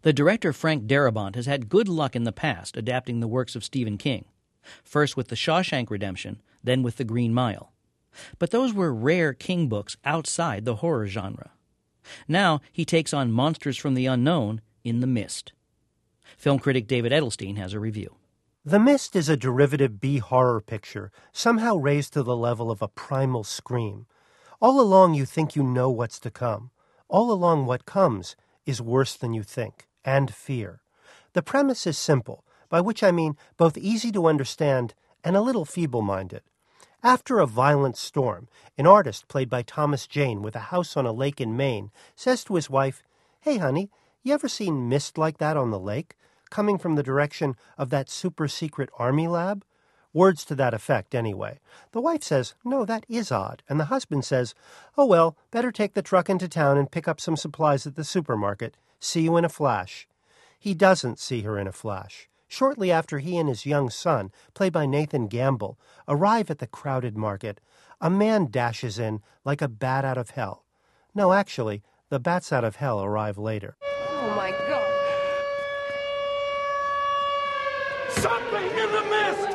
The director Frank Darabont has had good luck in the past adapting the works of Stephen King, first with The Shawshank Redemption, then with The Green Mile. But those were rare King books outside the horror genre. Now he takes on monsters from the unknown in The Mist. Film critic David Edelstein has a review. The Mist is a derivative B-horror picture, somehow raised to the level of a primal scream. All along you think you know what's to come. All along what comes is worse than you think, and fear. The premise is simple, by which I mean both easy to understand and a little feeble-minded. After a violent storm, an artist played by Thomas Jane with a house on a lake in Maine says to his wife, "Hey, honey, you ever seen mist like that on the lake, coming from the direction of that super-secret army lab?" Words to that effect, anyway. The wife says, "No, that is odd." And the husband says, "Oh, well, better take the truck into town and pick up some supplies at the supermarket. See you in a flash." He doesn't see her in a flash. Shortly after he and his young son, played by Nathan Gamble, arrive at the crowded market, a man dashes in like a bat out of hell. No, actually, the bats out of hell arrive later. Oh, my God. Something in the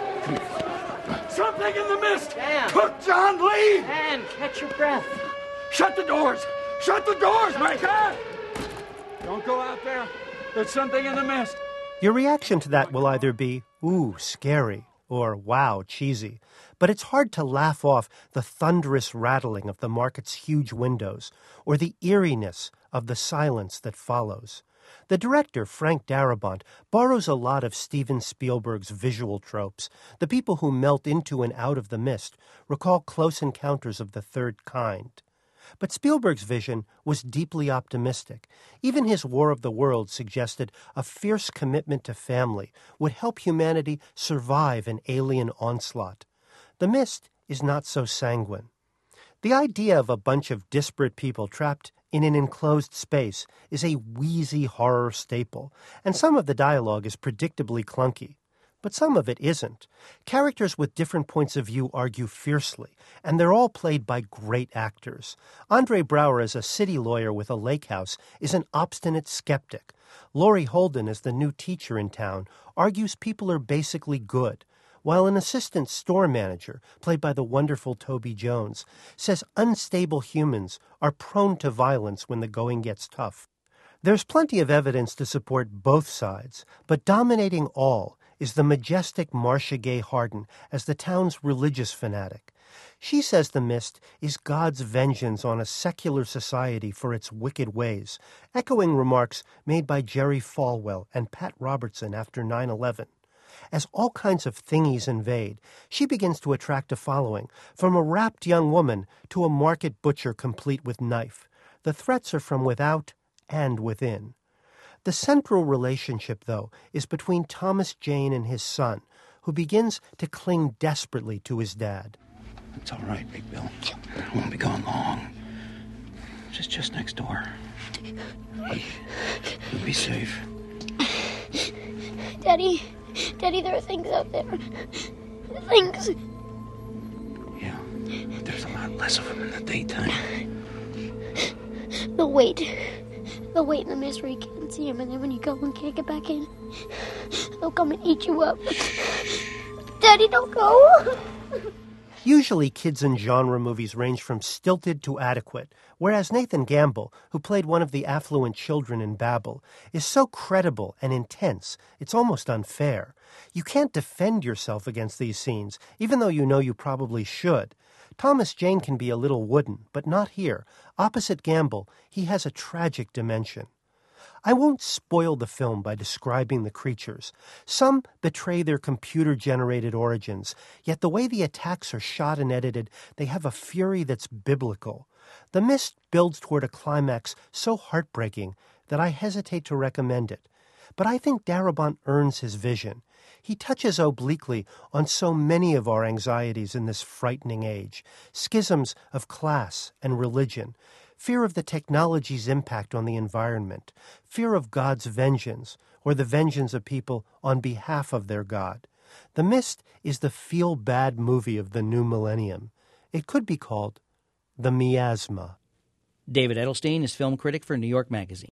mist! Something in the mist! Dan! Cook John Lee! Dan, catch your breath. Shut the doors! Shut the doors, Micah! Don't go out there. There's something in the mist. Your reaction to that will either be, ooh, scary, or wow, cheesy. But it's hard to laugh off the thunderous rattling of the market's huge windows, or the eeriness of the silence that follows. The director, Frank Darabont, borrows a lot of Steven Spielberg's visual tropes. The people who melt into and out of the mist recall Close Encounters of the Third Kind. But Spielberg's vision was deeply optimistic. Even his War of the Worlds suggested a fierce commitment to family would help humanity survive an alien onslaught. The Mist is not so sanguine. The idea of a bunch of disparate people trapped in an enclosed space is a wheezy horror staple, and some of the dialogue is predictably clunky. But some of it isn't. Characters with different points of view argue fiercely, and they're all played by great actors. Andre Braugher as a city lawyer with a lake house is an obstinate skeptic. Laurie Holden as the new teacher in town argues people are basically good, while an assistant store manager, played by the wonderful Toby Jones, says unstable humans are prone to violence when the going gets tough. There's plenty of evidence to support both sides, but dominating all is the majestic Marcia Gay Harden as the town's religious fanatic. She says the mist is God's vengeance on a secular society for its wicked ways, echoing remarks made by Jerry Falwell and Pat Robertson after 9/11. As all kinds of thingies invade, she begins to attract a following, from a rapt young woman to a market butcher complete with knife. The threats are from without and within. The central relationship, though, is between Thomas Jane and his son, who begins to cling desperately to his dad. It's all right, Big Bill. I won't be gone long. Just next door. You'll be safe. Daddy, there are things out there. Things. Yeah, but there's a lot less of them in the daytime. They'll wait in the mist where you can't see them, and then when you go and can't get back in, they'll come and eat you up. Daddy, don't go! Usually kids in genre movies range from stilted to adequate, whereas Nathan Gamble, who played one of the affluent children in Babel, is so credible and intense, it's almost unfair. You can't defend yourself against these scenes, even though you know you probably should. Thomas Jane can be a little wooden, but not here. Opposite Gamble, he has a tragic dimension. I won't spoil the film by describing the creatures. Some betray their computer-generated origins, yet the way the attacks are shot and edited, they have a fury that's biblical. The Mist builds toward a climax so heartbreaking that I hesitate to recommend it. But I think Darabont earns his vision. He touches obliquely on so many of our anxieties in this frightening age, schisms of class and religion, fear of the technology's impact on the environment, fear of God's vengeance, or the vengeance of people on behalf of their God. The Mist is the feel-bad movie of the new millennium. It could be called The Miasma. David Edelstein is film critic for New York Magazine.